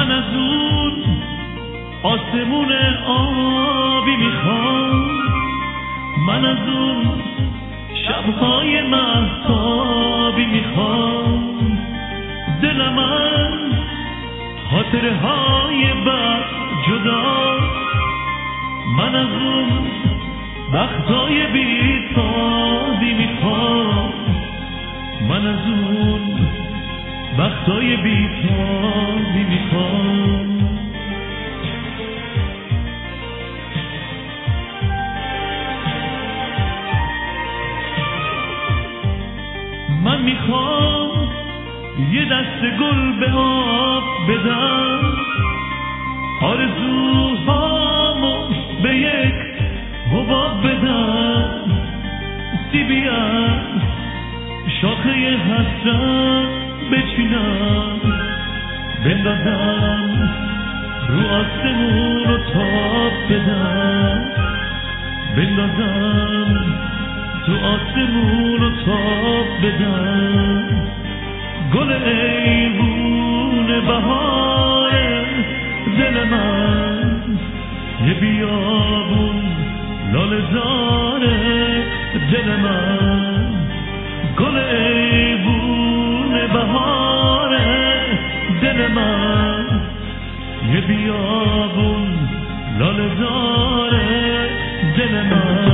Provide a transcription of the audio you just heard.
من از اون آسمون آبی میخوام، من از اون شبهای مهتابی میخوام. دل من خاطره های بد جدا، من از اون وقتای بی‌تابی میخوام، من از اون وقتای بی‌تابی میخوام. من میخوام یه دست گل به آب بدم، آرزوهامو به یک حباب بدم. سیبی از شاخه حسرت بچینم، بندازم رو آسمون و تاب بدم، بندازم تو آسمون و تاب بدم. گل ایوون بهار دل من، یه بیابون لاله زار دل من. گل ایوون بهار دل من، یه بیابون لاله زار دل من.